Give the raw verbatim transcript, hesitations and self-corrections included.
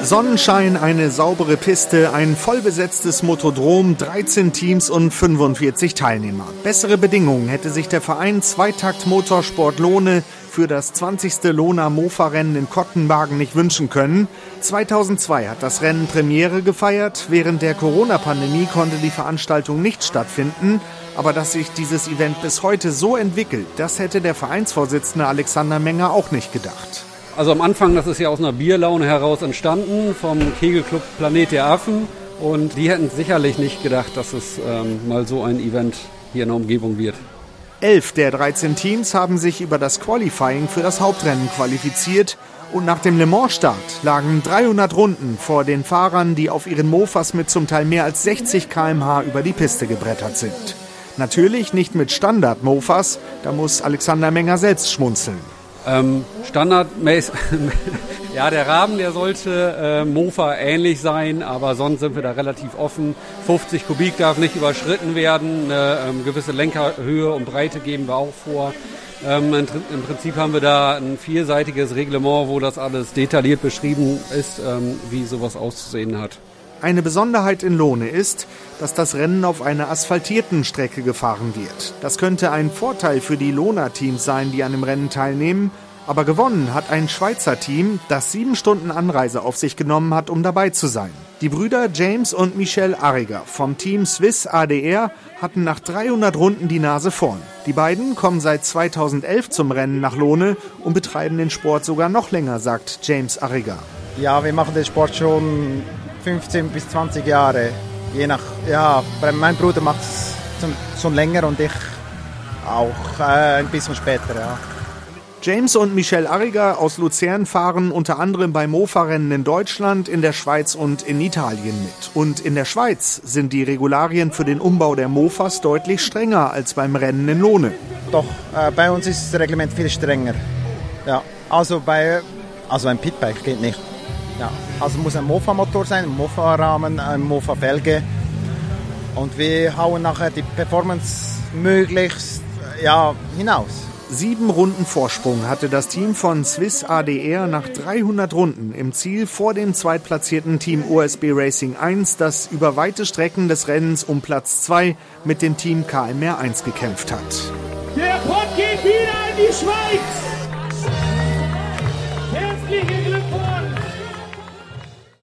Sonnenschein, eine saubere Piste, ein vollbesetztes Motodrom, dreizehn Teams und fünfundvierzig Teilnehmer. Bessere Bedingungen hätte sich der Verein Zweitakt Motorsport Lohne für das zwanzigste Lohner Mofa-Rennen in Kottenwagen nicht wünschen können. zweitausendzwei hat das Rennen Premiere gefeiert. Während der Corona-Pandemie konnte die Veranstaltung nicht stattfinden. Aber dass sich dieses Event bis heute so entwickelt, das hätte der Vereinsvorsitzende Alexander Menger auch nicht gedacht. Also am Anfang, das ist ja aus einer Bierlaune heraus entstanden, vom Kegelclub Planet der Affen. Und die hätten sicherlich nicht gedacht, dass es ähm, mal so ein Event hier in der Umgebung wird. Elf der dreizehn Teams haben sich über das Qualifying für das Hauptrennen qualifiziert. Und nach dem Le Mans-Start lagen dreihundert Runden vor den Fahrern, die auf ihren Mofas mit zum Teil mehr als sechzig Kilometer pro Stunde über die Piste gebrettert sind. Natürlich nicht mit Standard-Mofas, da muss Alexander Menger selbst schmunzeln. Ähm, standardmäßig, ja, der Rahmen, der sollte äh, Mofa ähnlich sein, aber sonst sind wir da relativ offen. fünfzig Kubik darf nicht überschritten werden, eine ähm, gewisse Lenkerhöhe und Breite geben wir auch vor. Ähm, im, Im Prinzip haben wir da ein vierseitiges Reglement, wo das alles detailliert beschrieben ist, ähm, wie sowas auszusehen hat. Eine Besonderheit in Lohne ist, dass das Rennen auf einer asphaltierten Strecke gefahren wird. Das könnte ein Vorteil für die Lohner-Teams sein, die an dem Rennen teilnehmen. Aber gewonnen hat ein Schweizer Team, das sieben Stunden Anreise auf sich genommen hat, um dabei zu sein. Die Brüder James und Michel Arriger vom Team Swiss A D R hatten nach dreihundert Runden die Nase vorn. Die beiden kommen seit zweitausendelf zum Rennen nach Lohne und betreiben den Sport sogar noch länger, sagt James Arriger. Ja, wir machen den Sport schon fünfzehn bis zwanzig Jahre, je nach, ja, mein Bruder macht es schon länger und ich auch äh, ein bisschen später, ja. James und Michel Arriger aus Luzern fahren unter anderem bei Mofa-Rennen in Deutschland, in der Schweiz und in Italien mit. Und in der Schweiz sind die Regularien für den Umbau der Mofas deutlich strenger als beim Rennen in Lohne. Doch, äh, bei uns ist das Reglement viel strenger. Ja, also bei, also ein Pitbike geht nicht. Ja, also muss ein Mofa-Motor sein, ein Mofa-Rahmen, ein Mofa-Felge. Und wir hauen nachher die Performance möglichst ja, hinaus. Sieben Runden Vorsprung hatte das Team von Swiss A D R nach dreihundert Runden im Ziel vor dem zweitplatzierten Team O S B Racing eins, das über weite Strecken des Rennens um Platz zwei mit dem Team K M R eins gekämpft hat. Der Pott geht wieder in die Schweiz!